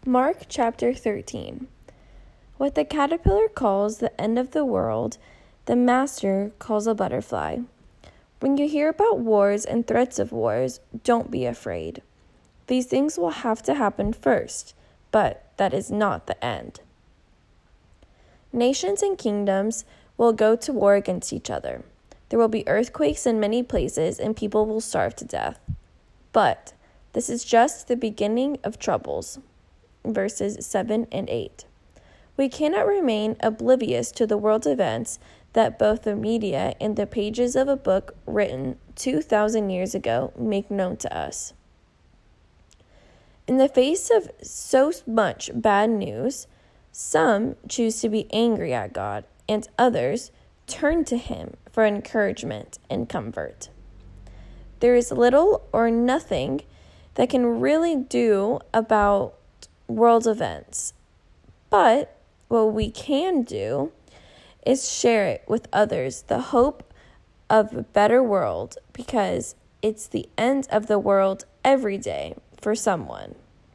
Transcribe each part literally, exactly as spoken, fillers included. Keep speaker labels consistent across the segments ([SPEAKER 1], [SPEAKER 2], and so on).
[SPEAKER 1] Mark chapter thirteen. What the caterpillar calls the end of the world, the master calls a butterfly. When you hear about wars and threats of wars, don't be afraid. These things will have to happen first, but that is not the end. Nations and kingdoms will go to war against each other. There will be earthquakes in many places, and people will starve to death. But this is just the beginning of troubles. Verses seven and eight. We cannot remain oblivious to the world events that both the media and the pages of a book written two thousand years ago make known to us. In the face of so much bad news, some choose to be angry at God, and others turn to Him for encouragement and comfort. There is little or nothing that can really do about world events, but what we can do is share it with others, the hope of a better world, because it's the end of the world every day for someone.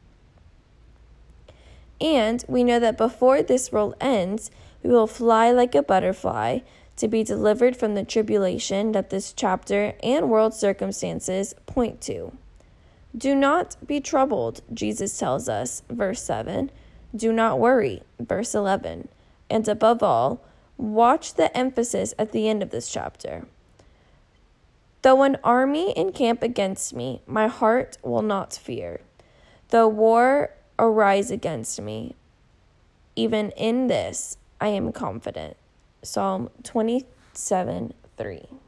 [SPEAKER 1] And we know that before this world ends, we will fly like a butterfly to be delivered from the tribulation that this chapter and world circumstances point to. Do not be troubled, Jesus tells us, verse seven. Do not worry, verse eleven. And above all, watch the emphasis at the end of this chapter. Though an army encamp against me, my heart will not fear. Though war arise against me, even in this I am confident. Psalm twenty-seven, three.